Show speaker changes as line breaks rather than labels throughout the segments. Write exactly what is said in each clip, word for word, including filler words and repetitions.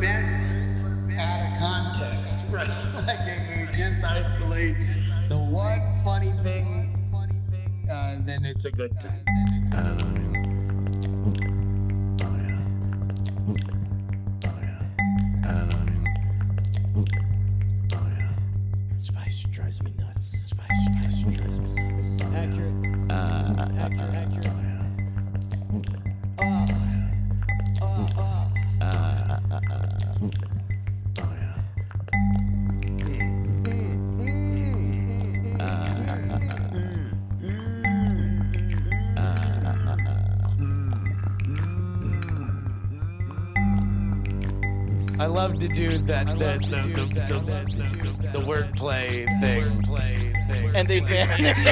best out of context, right? Like if you just isolate the one funny thing, uh, then it's a good time.
I don't know. Oh yeah. Oh yeah. I don't know. Oh yeah.
Spice drives me nuts. Spice, Spice drives me nuts.
Accurate.
Uh,
Accurate, accurate.
Oh yeah.
Uh, uh, uh.
Uh, uh, uh, uh. Oh yeah.
I love to do that, the, the, the, the, the, the wordplay thing.
And they banned it.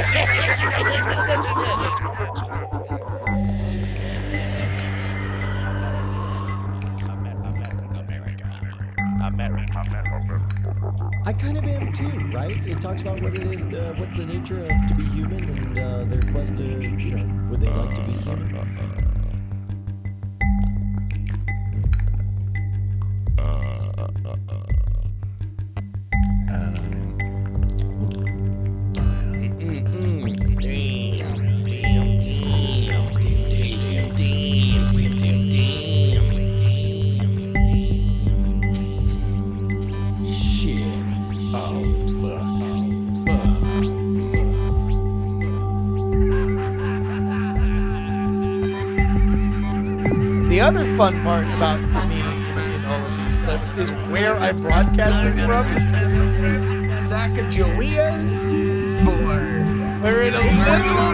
I kind of am too, right? It talks about what it is, to, what's the nature of to be human, and uh, their quest to, you know, would they like to be human?
The other fun part about for me in all of these clips is where I'm broadcasting from. Sacagawea's four. We're in a little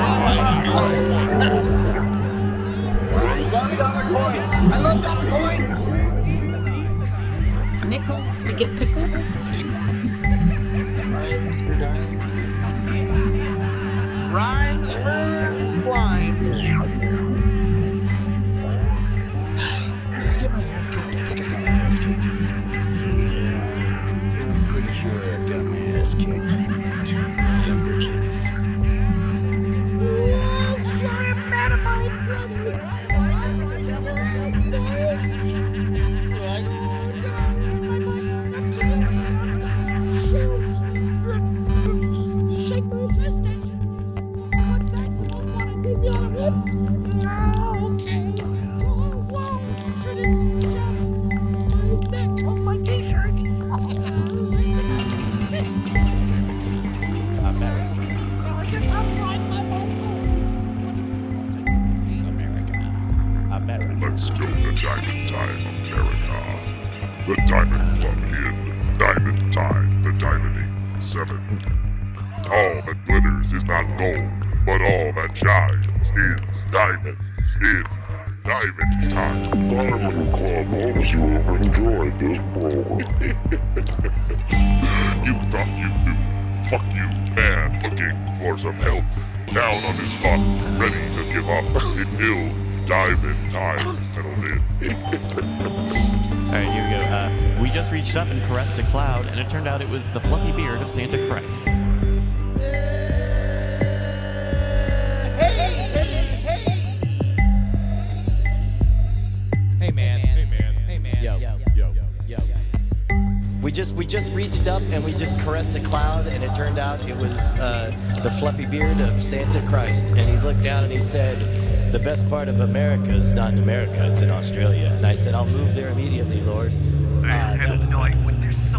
Love dollar coins. I love dollar coins. Nickels to get pickled. Rhymes for dimes.
Rhymes for wine.
Did I get my ass kicked? I think I got my ass kicked. Yeah, I'm pretty sure I got my ass kicked. Two younger kids.
Let's go to Diamond Time, America. The Diamond Club in Diamond Time, the Diamonding Seven. All that glitters is not gold, but all that shines is diamonds in Diamond Time.
Diamond Club hopes you have enjoyed this program.
You thought you knew. Fuck you, man, looking for some help. Down on his luck, ready to give up in ill Diamond Time settled in.
Alright, here we go. Uh, we just reached up and caressed a cloud, and it turned out it was the fluffy beard of Santa Christ.
Hey man. Hey man. Hey man.
Yo.
Yo.
Yo.
Yo.
We just we just reached up and we just caressed a cloud, and it turned out it was uh, the fluffy beard of Santa Christ. And he looked down and he said, "The best part of America is not in America; it's in Australia." And I said, "I'll move there immediately, Lord." Uh,
And
no-
like when there's